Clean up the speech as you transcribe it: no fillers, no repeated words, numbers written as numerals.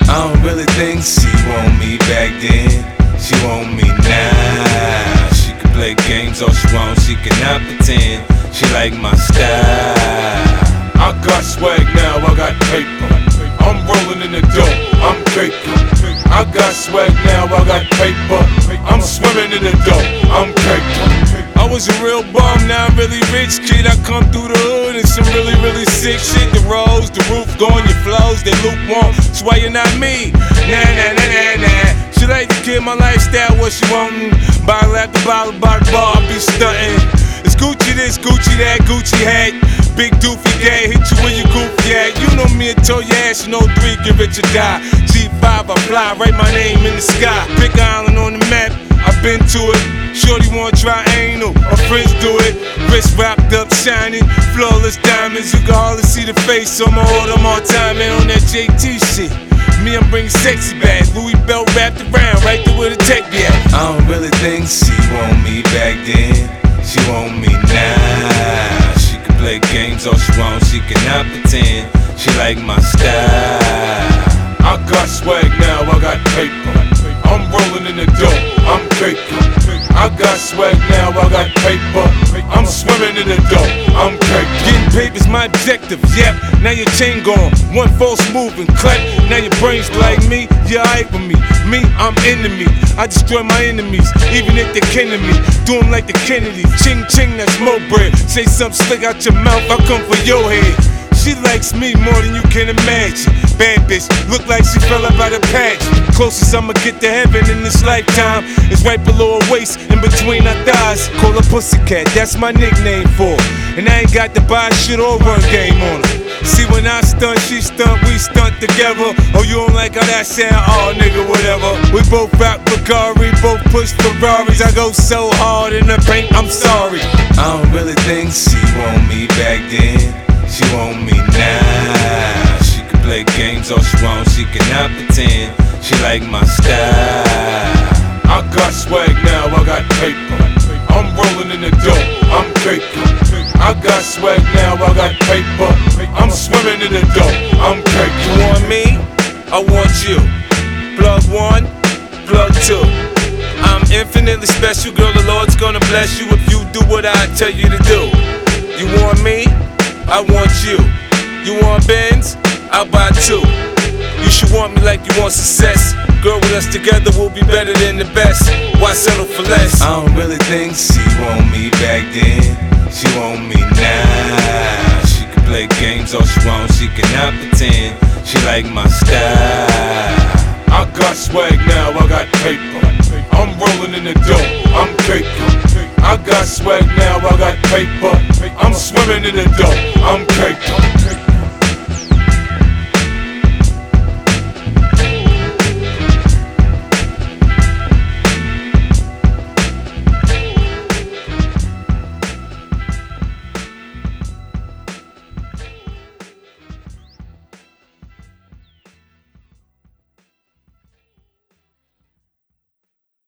I don't really think she want me back then. She want me now. She can play games all she wants, she cannot pretend. She like my style. I got swag now, I got paper. I'm rolling in the dope, I'm caking. I got swag now, I got paper. I'm swimming in the dope, I'm caking. I was a real bum, now I'm really rich kid. I come through the hood and some really, really sick shit. The rolls, the roof going, your flows, they lukewarm. That's why you're not me. Nah, nah, nah, nah, nah. She like to kill my lifestyle, what she wantin'. Bottle after bottle, by the bar, I be stuntin'. It's Gucci this, Gucci that, Gucci hat. Big doofy guy, hit you when you goofy at. You know me and told your ass, you know 3, get rich or die. G5, I fly, write my name in the sky. Pick an island on the map, I've been to it. Shorty wanna try anal, her friends do it. Wrist wrapped up, shining, flawless diamonds. You can hardly see the face, so I'ma hold them all time, man, on that JT shit. Me, I'm bringing sexy back, Louis belt wrapped around, right there where the tech be at. I don't really think she want me back then. She want me now. She can play games all she wants, she cannot pretend. She like my style. I got swag now, I got paper. I'm rolling in the dope, I'm caking. I got swag now, I got paper. I'm swimming in the dope, I'm caking. Getting paper's my objective, yep. Now your chain gone, one false move and clap. Now your brains like me, you're hype with me. Me, I'm enemy. I destroy my enemies, even if they're kin to me. Do them like the Kennedys. Ching ching, that's mo bread. Say something slick out your mouth, I come for your head. She likes me more than you can imagine. Bad bitch, look like she fell up out of patch. Closest I'ma get to heaven in this lifetime is right below her waist, in between her thighs. Call her Pussycat, that's my nickname for her. And I ain't got to buy shit or run game on her. See, when I stunt, she stunt, we stunt together. Oh, you don't like how that sound? Oh, nigga, whatever. We both rock Bulgari, both push Ferraris. I go so hard in the paint, I'm sorry. I don't really think she want me back then. She want me now. She can play games all she wants, she cannot pretend. She like my style. I got swag now, I got paper. I'm rolling in the dope, I'm caking. I got swag now, I got paper. I'm swimming in the dope, I'm caking. You want me? I want you. Plug 1, plug 2. I'm infinitely special, girl, the Lord's gonna bless you if you do what I tell you to do. You want me? I want you. You want Benz? I'll buy 2. You should want me like you want success. Girl, with us together we'll be better than the best. Why settle for less? I don't really think she want me back then. She want me now. She can play games all she wants, she cannot pretend. She like my style. I got swag now, I got paper. I'm rolling in the dope, I'm caking. I got swag now, I got paper. I'm swimming in the dope, I'm caking.